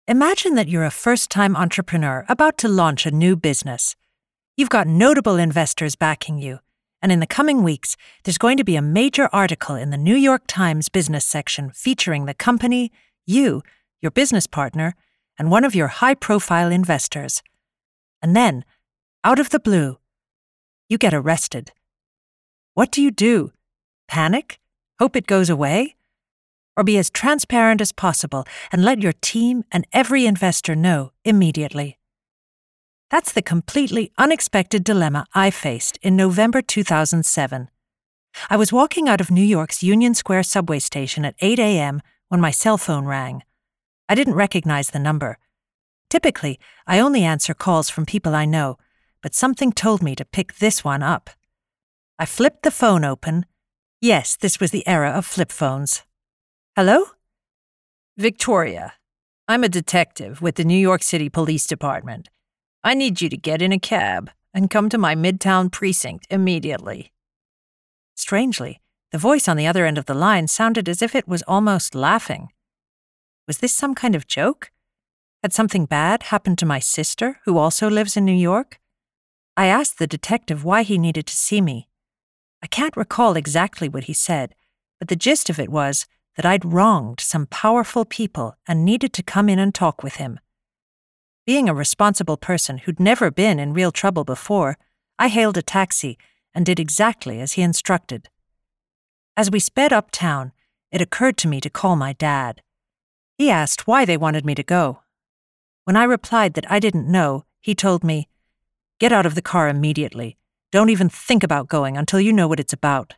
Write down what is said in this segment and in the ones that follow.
Imagine that you're a first-time entrepreneur about to launch a new business. You've got notable investors backing you, and in the coming weeks, there's going to be a major article in the New York Times business section featuring the company, you, your business partner, and one of your high-profile investors. And then, out of the blue, you get arrested. What do? Panic? Hope it goes away? Or be as transparent as possible and let your team and every investor know immediately? That's the completely unexpected dilemma I faced in November 2007. I was walking out of New York's Union Square subway station at 8 a.m. when my cell phone rang. I didn't recognize the number. Typically, I only answer calls from people I know, but something told me to pick this one up. I flipped the phone open. Yes, this was the era of flip phones. Hello? Victoria, I'm a detective with the New York City Police Department. I need you to get in a cab and come to my Midtown precinct immediately. Strangely, the voice on the other end of the line sounded as if it was almost laughing. Was this some kind of joke? Had something bad happened to my sister, who also lives in New York? I asked the detective why he needed to see me. I can't recall exactly what he said, but the gist of it was that I'd wronged some powerful people and needed to come in and talk with him. Being a responsible person who'd never been in real trouble before, I hailed a taxi and did exactly as he instructed. As we sped uptown, it occurred to me to call my dad. He asked why they wanted me to go. When I replied that I didn't know, he told me, "Get out of the car immediately. Don't even think about going until you know what it's about."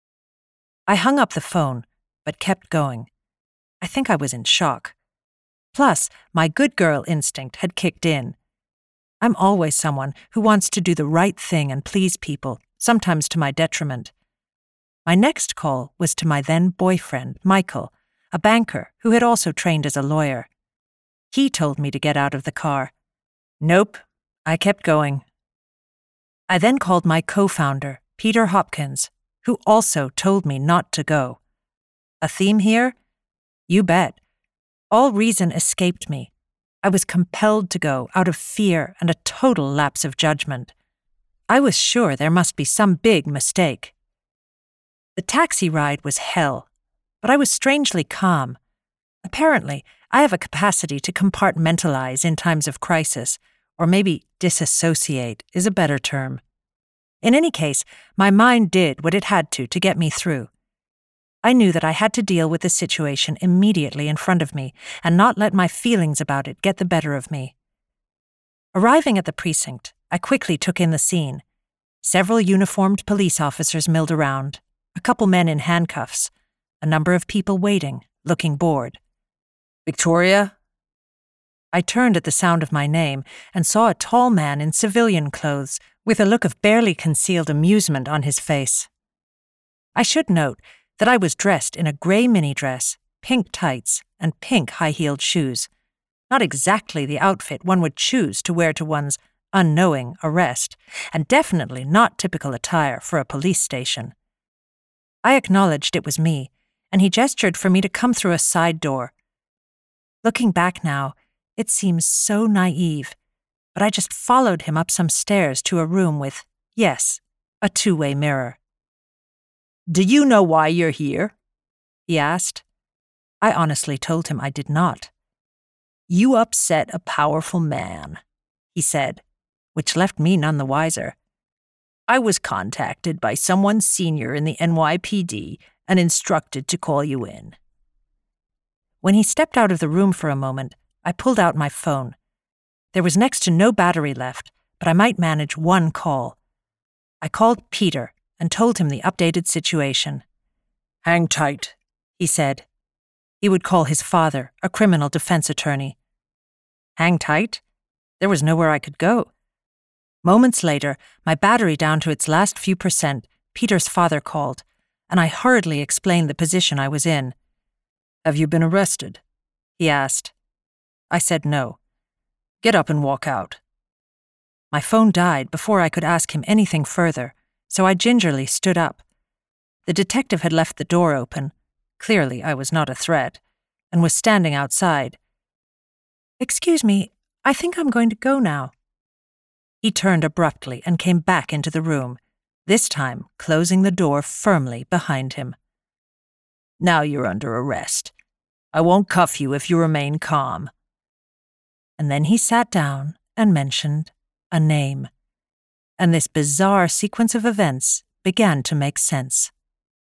I hung up the phone, but kept going. I think I was in shock. Plus, my good girl instinct had kicked in. I'm always someone who wants to do the right thing and please people, sometimes to my detriment. My next call was to my then boyfriend, Michael, a banker who had also trained as a lawyer. He told me to get out of the car. Nope, I kept going. I then called my co-founder, Peter Hopkins, who also told me not to go. A theme here? You bet. All reason escaped me. I was compelled to go out of fear and a total lapse of judgment. I was sure there must be some big mistake. The taxi ride was hell, but I was strangely calm. Apparently, I have a capacity to compartmentalize in times of crisis, or maybe disassociate is a better term. In any case, my mind did what it had to get me through. I knew that I had to deal with the situation immediately in front of me and not let my feelings about it get the better of me. Arriving at the precinct, I quickly took in the scene. Several uniformed police officers milled around, a couple men in handcuffs, a number of people waiting, looking bored. Victoria? I turned at the sound of my name and saw a tall man in civilian clothes with a look of barely concealed amusement on his face. I should note that I was dressed in a gray mini-dress, pink tights, and pink high-heeled shoes. Not exactly the outfit one would choose to wear to one's unknowing arrest, and definitely not typical attire for a police station. I acknowledged it was me, and he gestured for me to come through a side door. Looking back now, it seems so naive, but I just followed him up some stairs to a room with, yes, a two-way mirror. Do you know why you're here? He asked. I honestly told him I did not. You upset a powerful man, he said, which left me none the wiser. I was contacted by someone senior in the NYPD and instructed to call you in. When he stepped out of the room for a moment, I pulled out my phone. There was next to no battery left, but I might manage one call. I called Peter and told him the updated situation. Hang tight, he said. He would call his father, a criminal defense attorney. Hang tight? There was nowhere I could go. Moments later, my battery down to its last few %, Peter's father called, and I hurriedly explained the position I was in. Have you been arrested? He asked. I said no. Get up and walk out. My phone died before I could ask him anything further, so I gingerly stood up. The detective had left the door open. Clearly I was not a threat, and was standing outside. Excuse me, I think I'm going to go now. He turned abruptly and came back into the room, this time closing the door firmly behind him. Now you're under arrest. I won't cuff you if you remain calm. And then he sat down and mentioned a name. And this bizarre sequence of events began to make sense.